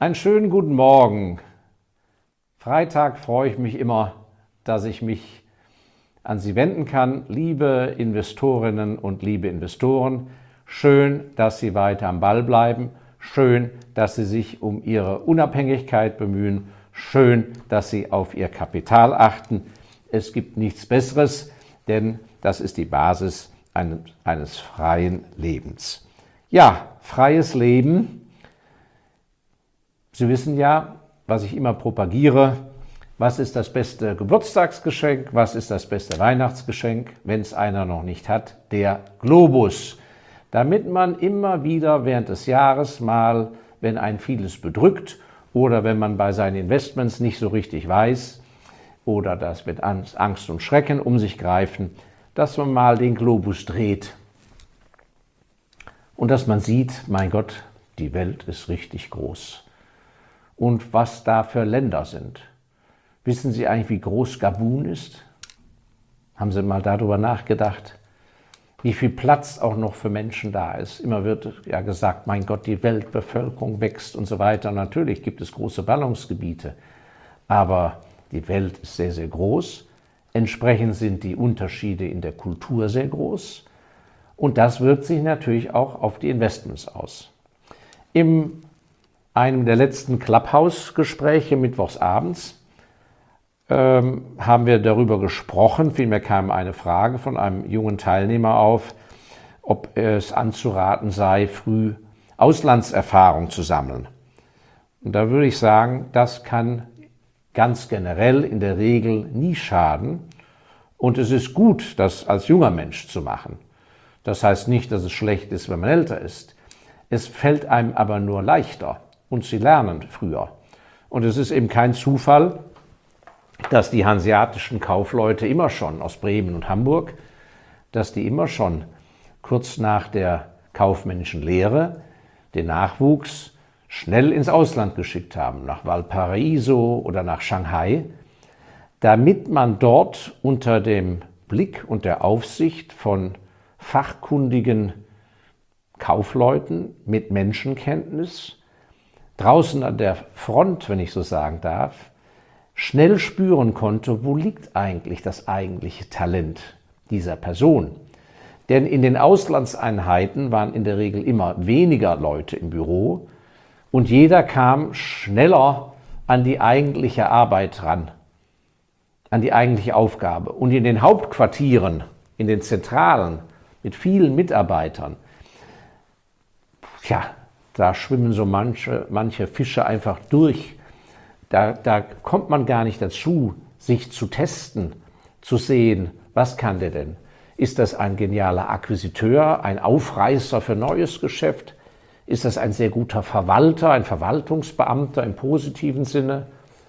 Einen schönen guten Morgen. Freitag freue ich mich immer, dass ich mich an Sie wenden kann. Liebe Investorinnen und liebe Investoren, schön, dass Sie weiter am Ball bleiben. Schön, dass Sie sich um Ihre Unabhängigkeit bemühen. Schön, dass Sie auf Ihr Kapital achten. Es gibt nichts Besseres, denn das ist die Basis eines freien Lebens. Ja, freies Leben. Sie wissen ja, was ich immer propagiere, was ist das beste Geburtstagsgeschenk, was ist das beste Weihnachtsgeschenk, wenn es einer noch nicht hat, der Globus. Damit man immer wieder während des Jahres mal, wenn einen vieles bedrückt oder wenn man bei seinen Investments nicht so richtig weiß oder das mit Angst und Schrecken um sich greifen, dass man mal den Globus dreht und dass man sieht, mein Gott, die Welt ist richtig groß. Und was da für Länder sind. Wissen Sie eigentlich, wie groß Gabun ist? Haben Sie mal darüber nachgedacht? Wie viel Platz auch noch für Menschen da ist? Immer wird ja gesagt, mein Gott, die Weltbevölkerung wächst und so weiter. Natürlich gibt es große Ballungsgebiete, aber die Welt ist sehr, sehr groß. Entsprechend sind die Unterschiede in der Kultur sehr groß. Und das wirkt sich natürlich auch auf die Investments aus. In einem der letzten Clubhouse-Gespräche mittwochs abends haben wir darüber gesprochen, vielmehr kam eine Frage von einem jungen Teilnehmer auf, ob es anzuraten sei, früh Auslandserfahrung zu sammeln. Und da würde ich sagen, das kann ganz generell in der Regel nie schaden. Und es ist gut, das als junger Mensch zu machen. Das heißt nicht, dass es schlecht ist, wenn man älter ist. Es fällt einem aber nur leichter und Sie lernen früher. Und es ist eben kein Zufall, dass die hanseatischen Kaufleute immer schon aus Bremen und Hamburg, dass die immer schon kurz nach der kaufmännischen Lehre den Nachwuchs schnell ins Ausland geschickt haben, nach Valparaiso oder nach Shanghai, damit man dort unter dem Blick und der Aufsicht von fachkundigen Kaufleuten mit Menschenkenntnis draußen an der Front, wenn ich so sagen darf, schnell spüren konnte, wo liegt eigentlich das eigentliche Talent dieser Person. Denn in den Auslandseinheiten waren in der Regel immer weniger Leute im Büro und jeder kam schneller an die eigentliche Arbeit ran, an die eigentliche Aufgabe. Und in den Hauptquartieren, in den Zentralen mit vielen Mitarbeitern, ja, da schwimmen so manche Fische einfach durch. Da kommt man gar nicht dazu, sich zu testen, zu sehen, was kann der denn? Ist das ein genialer Akquisiteur, ein Aufreißer für neues Geschäft? Ist das ein sehr guter Verwalter, ein Verwaltungsbeamter im positiven Sinne?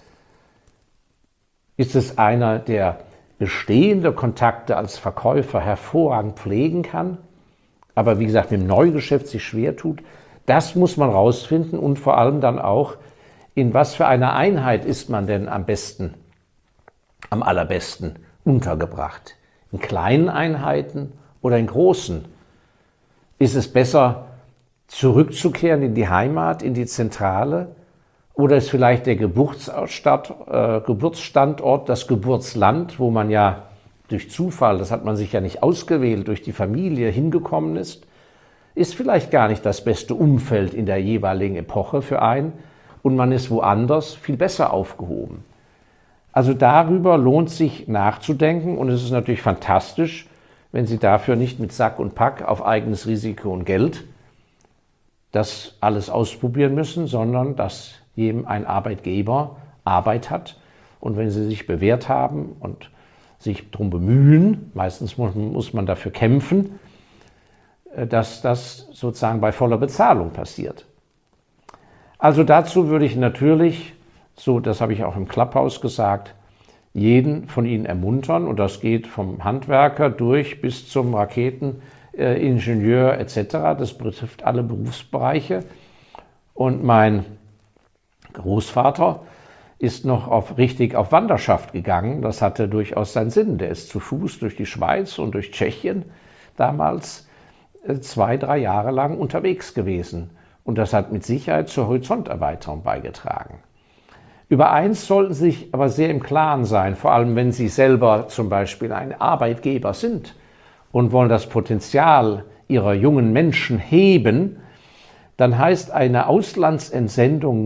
Ist es einer, der bestehende Kontakte als Verkäufer hervorragend pflegen kann, aber wie gesagt mit dem Neugeschäft sich schwer tut? Das muss man rausfinden und vor allem dann auch, in was für einer Einheit ist man denn am besten, am allerbesten untergebracht? In kleinen Einheiten oder in großen? Ist es besser, zurückzukehren in die Heimat, in die Zentrale? Oder ist vielleicht der Geburtsstandort, das Geburtsland, wo man ja durch Zufall, das hat man sich ja nicht ausgewählt, durch die Familie hingekommen ist vielleicht gar nicht das beste Umfeld in der jeweiligen Epoche für einen und man ist woanders viel besser aufgehoben. Also darüber lohnt sich nachzudenken und es ist natürlich fantastisch, wenn Sie dafür nicht mit Sack und Pack auf eigenes Risiko und Geld das alles ausprobieren müssen, sondern dass jedem ein Arbeitgeber Arbeit hat und wenn Sie sich bewährt haben und sich darum bemühen, meistens muss man dafür kämpfen, dass das sozusagen bei voller Bezahlung passiert. Also dazu würde ich natürlich, so das habe ich auch im Clubhouse gesagt, jeden von Ihnen ermuntern und das geht vom Handwerker durch bis zum Raketeningenieur etc. Das betrifft alle Berufsbereiche und mein Großvater ist noch richtig auf Wanderschaft gegangen. Das hatte durchaus seinen Sinn. Der ist zu Fuß durch die Schweiz und durch Tschechien damals 2-3 Jahre lang unterwegs gewesen Und das hat mit Sicherheit zur Horizonterweiterung beigetragen. Über eins sollten Sie sich aber sehr im Klaren sein, vor allem wenn Sie selber zum Beispiel ein Arbeitgeber sind und wollen das Potenzial Ihrer jungen Menschen heben, dann heißt eine Auslandsentsendung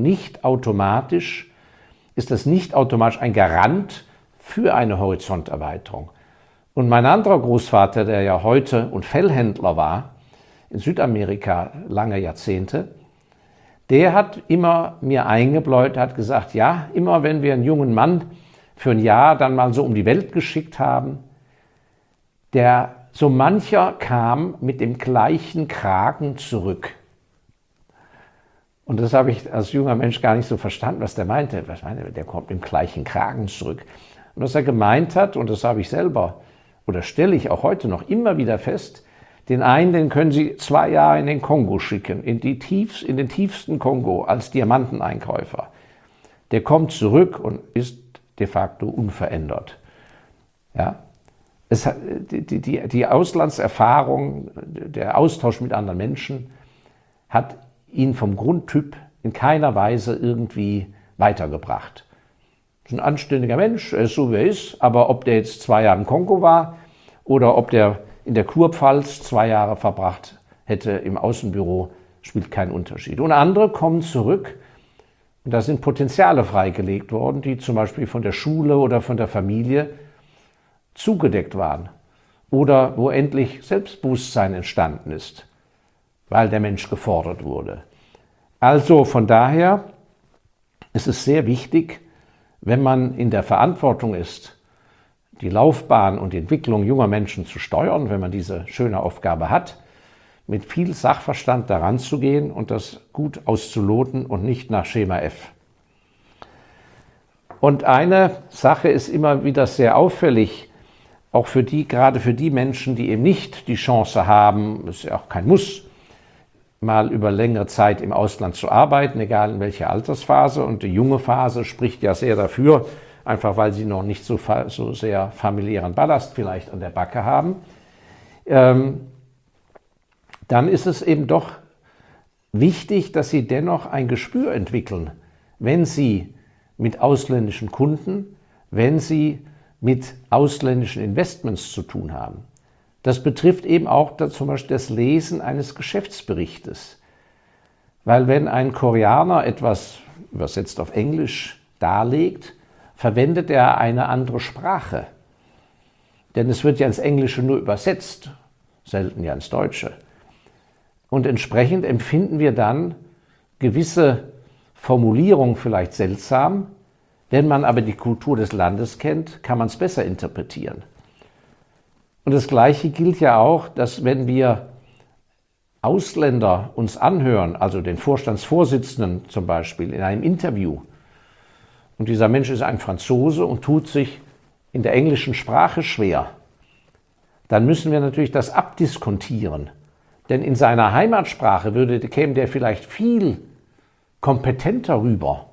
ist das nicht automatisch ein Garant für eine Horizonterweiterung. Und mein anderer Großvater, der ja heute und Fellhändler war, in Südamerika lange Jahrzehnte, der hat immer mir eingebläut, hat gesagt, ja, immer wenn wir einen jungen Mann für ein Jahr dann mal so um die Welt geschickt haben, so mancher kam mit dem gleichen Kragen zurück. Und das habe ich als junger Mensch gar nicht so verstanden, was der meinte. Was meinte der kommt mit dem gleichen Kragen zurück. Und was er gemeint hat, und das habe ich selber, oder stelle ich auch heute noch immer wieder fest, den einen, den können Sie 2 Jahre in den Kongo schicken, in den tiefsten Kongo als Diamanteneinkäufer. Der kommt zurück und ist de facto unverändert. Ja? Die Auslandserfahrung, der Austausch mit anderen Menschen hat ihn vom Grundtyp in keiner Weise irgendwie weitergebracht. Er ist ein anständiger Mensch, er ist so wie er ist, aber ob der jetzt 2 Jahre im Kongo war oder ob der in der Kurpfalz 2 Jahre verbracht hätte im Außenbüro, spielt keinen Unterschied. Und andere kommen zurück und da sind Potenziale freigelegt worden, die zum Beispiel von der Schule oder von der Familie zugedeckt waren oder wo endlich Selbstbewusstsein entstanden ist, weil der Mensch gefordert wurde. Also von daher ist es sehr wichtig, wenn man in der Verantwortung ist, die Laufbahn und die Entwicklung junger Menschen zu steuern, wenn man diese schöne Aufgabe hat, mit viel Sachverstand daran zu gehen und das gut auszuloten und nicht nach Schema F. Und eine Sache ist immer wieder sehr auffällig, auch gerade für die Menschen, die eben nicht die Chance haben, es ist ja auch kein Muss, mal über längere Zeit im Ausland zu arbeiten, egal in welcher Altersphase. Und die junge Phase spricht ja sehr dafür, einfach weil sie noch nicht so sehr familiären Ballast vielleicht an der Backe haben. Dann ist es eben doch wichtig, dass sie dennoch ein Gespür entwickeln, wenn sie mit ausländischen Kunden, wenn sie mit ausländischen Investments zu tun haben. Das betrifft eben auch zum Beispiel das Lesen eines Geschäftsberichtes. Weil wenn ein Koreaner etwas, übersetzt auf Englisch, darlegt, verwendet er eine andere Sprache. Denn es wird ja ins Englische nur übersetzt, selten ja ins Deutsche. Und entsprechend empfinden wir dann gewisse Formulierungen vielleicht seltsam. Wenn man aber die Kultur des Landes kennt, kann man es besser interpretieren. Und das Gleiche gilt ja auch, dass wenn wir Ausländer uns anhören, also den Vorstandsvorsitzenden zum Beispiel in einem Interview, und dieser Mensch ist ein Franzose und tut sich in der englischen Sprache schwer, dann müssen wir natürlich das abdiskontieren. Denn in seiner Heimatsprache käme der vielleicht viel kompetenter rüber,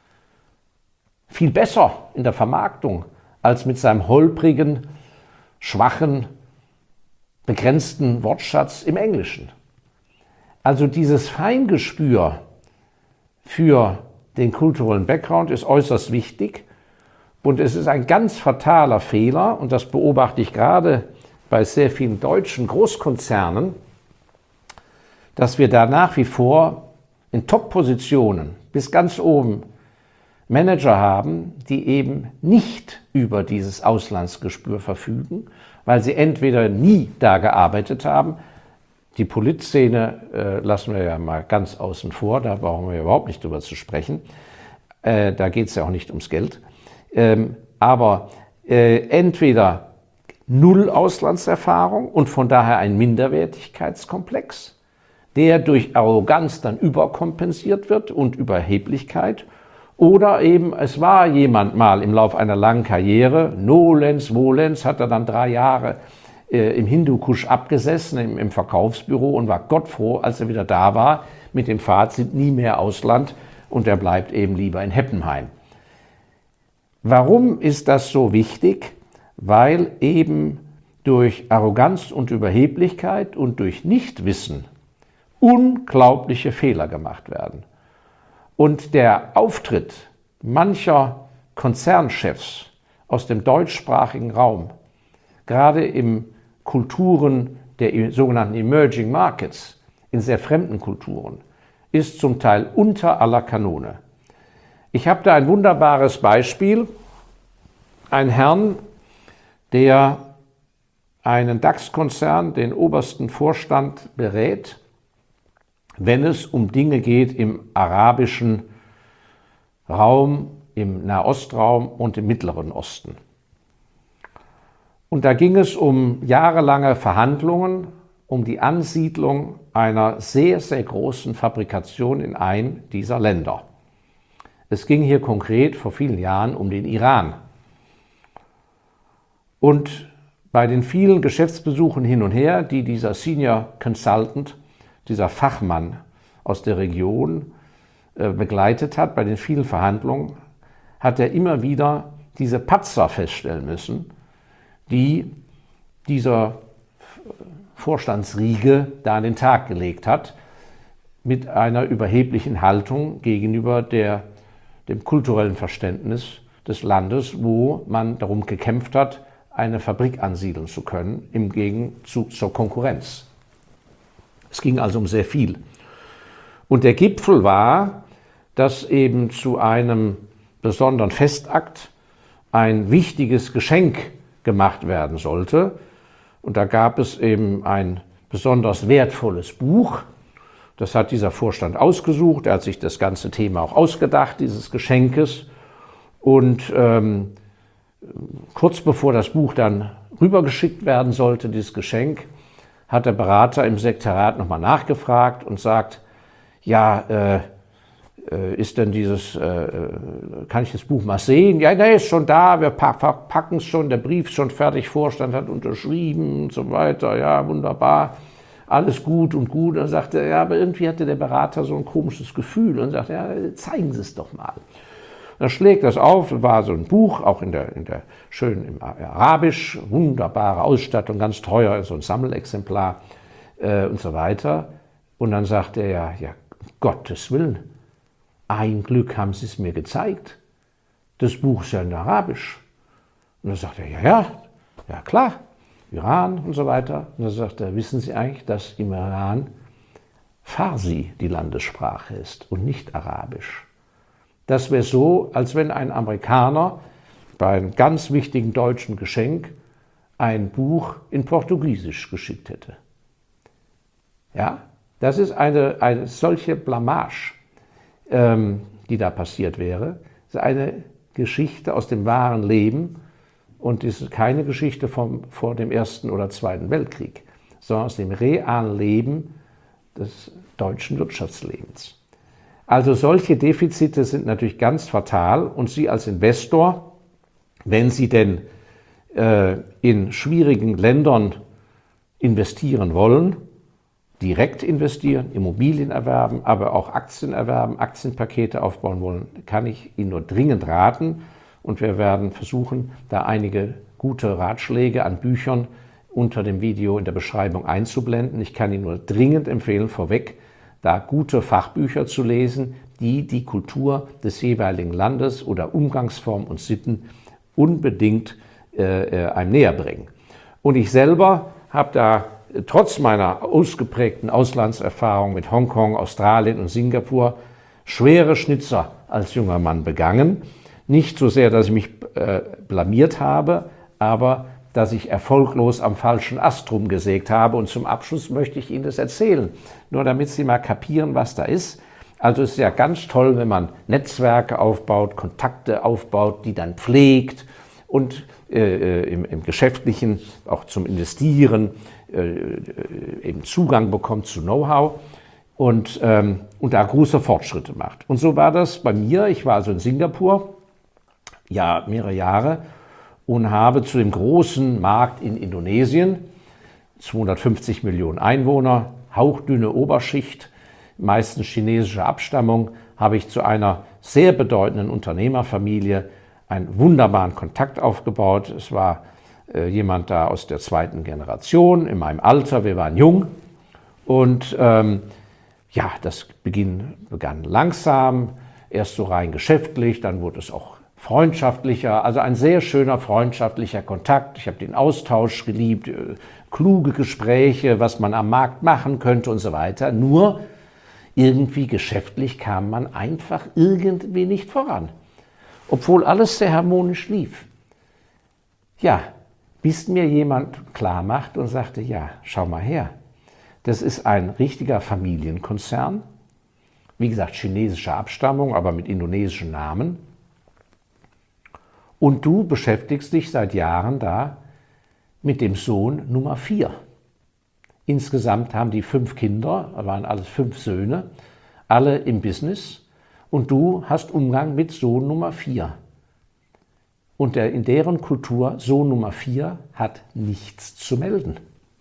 viel besser in der Vermarktung, als mit seinem holprigen, schwachen, begrenzten Wortschatz im Englischen. Also dieses Feingespür für den kulturellen Background ist äußerst wichtig und es ist ein ganz fataler Fehler, und das beobachte ich gerade bei sehr vielen deutschen Großkonzernen, dass wir da nach wie vor in Top-Positionen bis ganz oben Manager haben, die eben nicht über dieses Auslandsgespür verfügen, weil sie entweder nie da gearbeitet haben. Die Politszene lassen wir ja mal ganz außen vor, da brauchen wir überhaupt nicht drüber zu sprechen. Da geht es ja auch nicht ums Geld. Aber entweder null Auslandserfahrung und von daher ein Minderwertigkeitskomplex, der durch Arroganz dann überkompensiert wird und Überheblichkeit. Oder eben, es war jemand mal im Laufe einer langen Karriere, nolens, volens, hat er dann 3 Jahre im Hindukusch abgesessen, im Verkaufsbüro, und war gottfroh, als er wieder da war, mit dem Fazit, nie mehr Ausland, und er bleibt eben lieber in Heppenheim. Warum ist das so wichtig? Weil eben durch Arroganz und Überheblichkeit und durch Nichtwissen unglaubliche Fehler gemacht werden. Und der Auftritt mancher Konzernchefs aus dem deutschsprachigen Raum, gerade in Kulturen der sogenannten Emerging Markets, in sehr fremden Kulturen, ist zum Teil unter aller Kanone. Ich habe da ein wunderbares Beispiel, einen Herrn, der einen DAX-Konzern, den obersten Vorstand berät, wenn es um Dinge geht im arabischen Raum, im Nahostraum und im Mittleren Osten. Und da ging es um jahrelange Verhandlungen um die Ansiedlung einer sehr, sehr großen Fabrikation in einem dieser Länder. Es ging hier konkret vor vielen Jahren um den Iran. Und bei den vielen Geschäftsbesuchen hin und her, die dieser Senior Consultant, dieser Fachmann aus der Region begleitet hat, bei den vielen Verhandlungen, hat er immer wieder diese Patzer feststellen müssen, die dieser Vorstandsriege da an den Tag gelegt hat, mit einer überheblichen Haltung gegenüber dem kulturellen Verständnis des Landes, wo man darum gekämpft hat, eine Fabrik ansiedeln zu können, im Gegenzug zur Konkurrenz. Es ging also um sehr viel. Und der Gipfel war, dass eben zu einem besonderen Festakt ein wichtiges Geschenk gemacht werden sollte. Und da gab es eben ein besonders wertvolles Buch. Das hat dieser Vorstand ausgesucht. Er hat sich das ganze Thema auch ausgedacht, dieses Geschenkes. Und kurz bevor das Buch dann rübergeschickt werden sollte, dieses Geschenk, hat der Berater im Sekretariat nochmal nachgefragt und sagt, ja, ist denn kann ich das Buch mal sehen? Ja, nee, ist schon da, wir packen es schon, der Brief ist schon fertig, Vorstand hat unterschrieben und so weiter, ja, wunderbar, alles gut und gut. Dann sagte er, ja, aber irgendwie hatte der Berater so ein komisches Gefühl und sagte, ja, zeigen Sie es doch mal. Dann schlägt das auf, war so ein Buch, auch schön im Arabisch, wunderbare Ausstattung, ganz teuer, so ein Sammelexemplar und so weiter. Und dann sagt er, ja, Gottes Willen, ein Glück haben Sie es mir gezeigt. Das Buch ist ja in Arabisch. Und dann sagt er, ja, klar, Iran und so weiter. Und dann sagt er, wissen Sie eigentlich, dass im Iran Farsi die Landessprache ist und nicht Arabisch? Das wäre so, als wenn ein Amerikaner bei einem ganz wichtigen deutschen Geschenk ein Buch in Portugiesisch geschickt hätte. Ja, das ist eine solche Blamage, die da passiert wäre. Das ist eine Geschichte aus dem wahren Leben und es ist keine Geschichte vor dem Ersten oder Zweiten Weltkrieg, sondern aus dem realen Leben des deutschen Wirtschaftslebens. Also solche Defizite sind natürlich ganz fatal und Sie als Investor, wenn Sie denn in schwierigen Ländern investieren wollen, direkt investieren, Immobilien erwerben, aber auch Aktien erwerben, Aktienpakete aufbauen wollen, kann ich Ihnen nur dringend raten. Und wir werden versuchen, da einige gute Ratschläge an Büchern unter dem Video in der Beschreibung einzublenden. Ich kann Ihnen nur dringend empfehlen, vorweg, da gute Fachbücher zu lesen, die die Kultur des jeweiligen Landes oder Umgangsformen und Sitten unbedingt einem näher bringen. Und ich selber habe da trotz meiner ausgeprägten Auslandserfahrung mit Hongkong, Australien und Singapur schwere Schnitzer als junger Mann begangen. Nicht so sehr, dass ich mich blamiert habe, aber dass ich erfolglos am falschen Ast rumgesägt habe. Und zum Abschluss möchte ich Ihnen das erzählen, nur damit Sie mal kapieren, was da ist. Also es ist ja ganz toll, wenn man Netzwerke aufbaut, Kontakte aufbaut, die dann pflegt und im Geschäftlichen auch zum Investieren eben Zugang bekommt zu Know-how und da große Fortschritte macht. Und so war das bei mir. Ich war also in Singapur, ja, mehrere Jahre und habe zu dem großen Markt in Indonesien, 250 Millionen Einwohner, hauchdünne Oberschicht, meistens chinesischer Abstammung, habe ich zu einer sehr bedeutenden Unternehmerfamilie einen wunderbaren Kontakt aufgebaut. Es war jemand da aus der zweiten Generation, in meinem Alter, wir waren jung und Ja, das begann langsam, erst so rein geschäftlich, dann wurde es auch freundschaftlicher, also ein sehr schöner freundschaftlicher Kontakt. Ich habe den Austausch geliebt, kluge Gespräche, was man am Markt machen könnte und so weiter. Nur irgendwie geschäftlich kam man einfach irgendwie nicht voran, obwohl alles sehr harmonisch lief. Ja, bis mir jemand klar macht und sagte, ja, schau mal her, das ist ein richtiger Familienkonzern, wie gesagt, chinesischer Abstammung, aber mit indonesischen Namen. Und du beschäftigst dich seit Jahren da mit dem Sohn Nummer 4. Insgesamt haben die 5 Kinder, waren alles 5 Söhne, alle im Business. Und du hast Umgang mit Sohn Nummer 4. Und in deren Kultur, Sohn Nummer 4 hat nichts zu melden.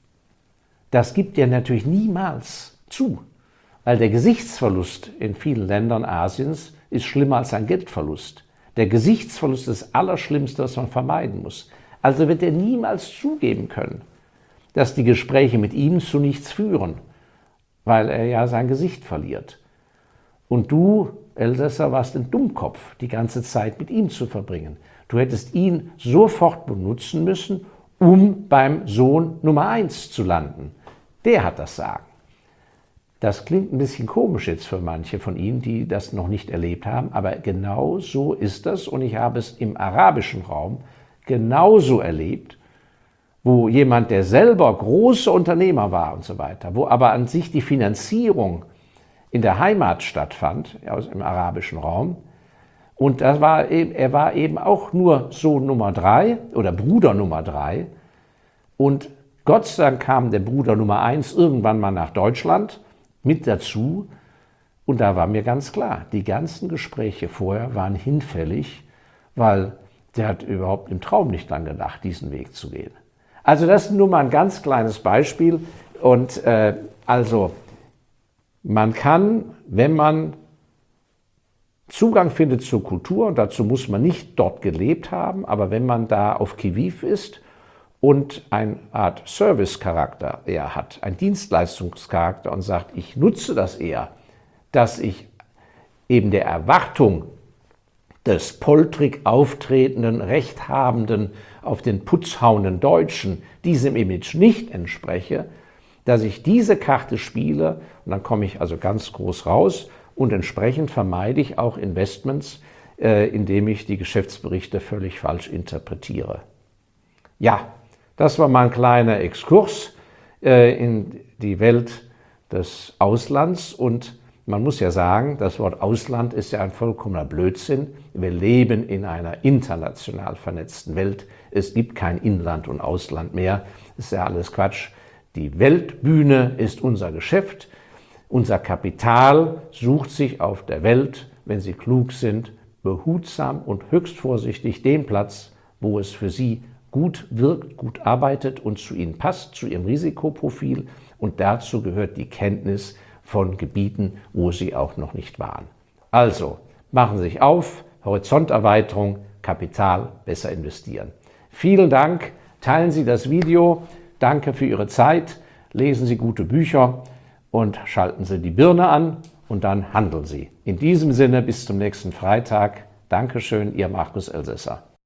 Das gibt er natürlich niemals zu, weil der Gesichtsverlust in vielen Ländern Asiens ist schlimmer als ein Geldverlust. Der Gesichtsverlust ist das Allerschlimmste, was man vermeiden muss. Also wird er niemals zugeben können, dass die Gespräche mit ihm zu nichts führen, weil er ja sein Gesicht verliert. Und du, Elsässer, warst ein Dummkopf, die ganze Zeit mit ihm zu verbringen. Du hättest ihn sofort benutzen müssen, um beim Sohn Nummer 1 zu landen. Der hat das Sagen. Das klingt ein bisschen komisch jetzt für manche von Ihnen, die das noch nicht erlebt haben, aber genau so ist das und ich habe es im arabischen Raum genauso erlebt, wo jemand, der selber großer Unternehmer war und so weiter, wo aber an sich die Finanzierung in der Heimat stattfand, im arabischen Raum, und er war eben auch nur Sohn Nummer 3 oder Bruder Nummer 3 und Gott sei Dank kam der Bruder Nummer 1 irgendwann mal nach Deutschland mit dazu und da war mir ganz klar, die ganzen Gespräche vorher waren hinfällig, weil der hat überhaupt im Traum nicht dran gedacht, diesen Weg zu gehen. Also das ist nur mal ein ganz kleines Beispiel und also man kann, wenn man Zugang findet zur Kultur, und dazu muss man nicht dort gelebt haben, aber wenn man da auf Qui-Vive ist und eine Art Service-Charakter eher hat, ein Dienstleistungscharakter und sagt, ich nutze das eher, dass ich eben der Erwartung des poltrig auftretenden, rechthabenden, auf den Putz hauenden Deutschen diesem Image nicht entspreche, dass ich diese Karte spiele und dann komme ich also ganz groß raus und entsprechend vermeide ich auch Investments, indem ich die Geschäftsberichte völlig falsch interpretiere. Ja, das war mal ein kleiner Exkurs in die Welt des Auslands und man muss ja sagen, das Wort Ausland ist ja ein vollkommener Blödsinn. Wir leben in einer international vernetzten Welt. Es gibt kein Inland und Ausland mehr. Das ist ja alles Quatsch. Die Weltbühne ist unser Geschäft. Unser Kapital sucht sich auf der Welt, wenn sie klug sind, behutsam und höchst vorsichtig den Platz, wo es für sie gut wirkt, gut arbeitet und zu ihnen passt, zu ihrem Risikoprofil. Und dazu gehört die Kenntnis von Gebieten, wo sie auch noch nicht waren. Also, machen Sie sich auf, Horizonterweiterung, Kapital besser investieren. Vielen Dank, teilen Sie das Video, danke für Ihre Zeit, lesen Sie gute Bücher und schalten Sie die Birne an und dann handeln Sie. In diesem Sinne, bis zum nächsten Freitag. Dankeschön, Ihr Markus Elsässer.